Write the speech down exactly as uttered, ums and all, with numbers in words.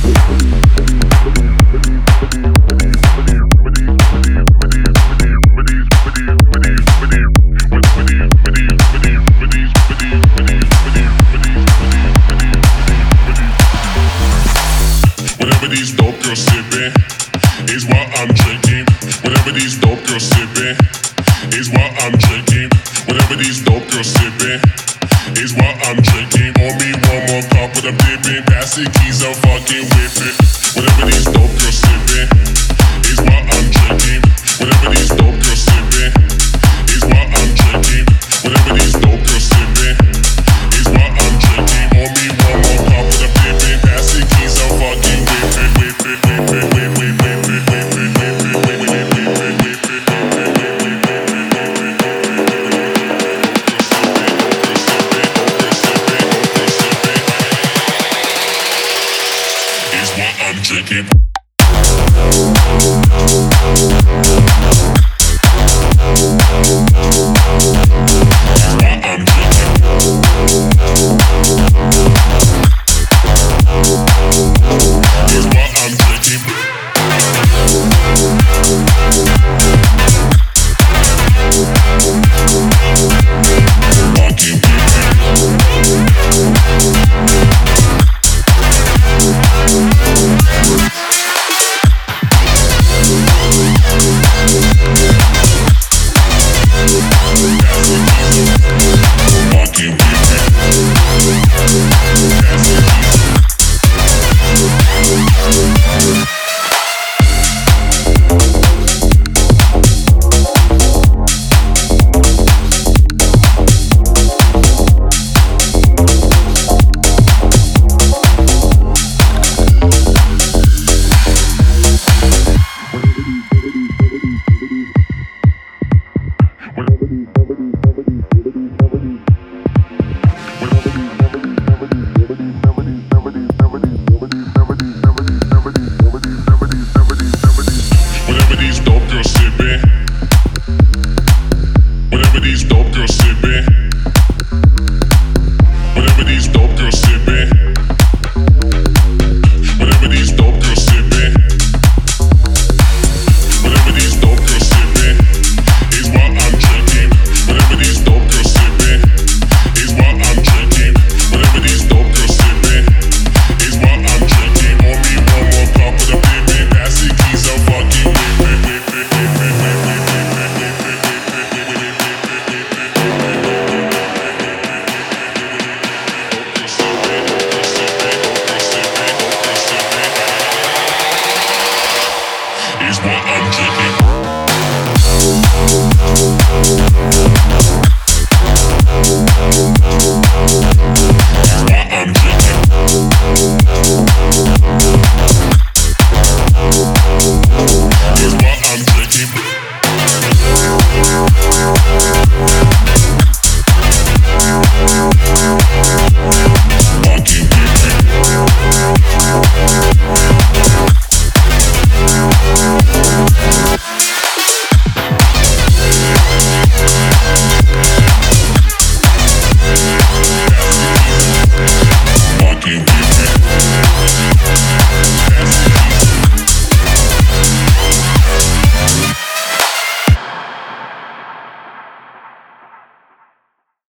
Whatever these dope girls sipping is what I'm drinking. Whatever these dope girls sipping is what I'm drinking. Whatever these dope girls sipping is what I'm drinking. Pour me one more cup, but I'm dipping. Pass the keys, I'm fucking whipping. Whatever these dope girls sipping is what I'm drinking. Whatever these dope girls sipping is what I'm drinking. Whatever these dope girls sipping is what I'm drinking. Pour me one more cup, but I'm dipping. Pass the keys, I'm fucking whipping, whipping, whipping, whipping, whipping, whipping, whipping, whipping, whipping, whipping. Is what I'm drinking.